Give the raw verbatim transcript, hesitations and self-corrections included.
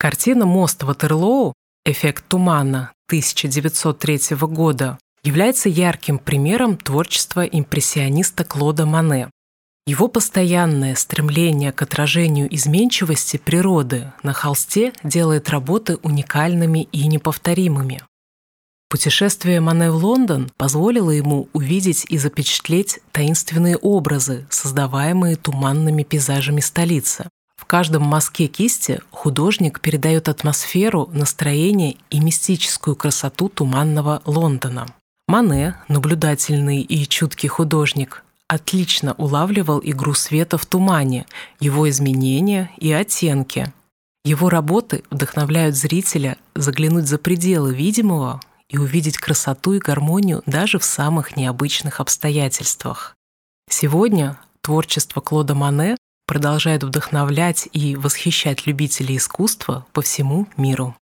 Картина «Мост Ватерлоу. Эффект тумана» тысяча девятьсот третьего года является ярким примером творчества импрессиониста Клода Моне. Его постоянное стремление к отражению изменчивости природы на холсте делает работы уникальными и неповторимыми. Путешествие Моне в Лондон позволило ему увидеть и запечатлеть таинственные образы, создаваемые туманными пейзажами столицы. В каждом мазке кисти художник передает атмосферу, настроение и мистическую красоту туманного Лондона. Моне, наблюдательный и чуткий художник, отлично улавливал игру света в тумане, его изменения и оттенки. Его работы вдохновляют зрителя заглянуть за пределы видимого и увидеть красоту и гармонию даже в самых необычных обстоятельствах. Сегодня творчество Клода Моне продолжает вдохновлять и восхищать любителей искусства по всему миру.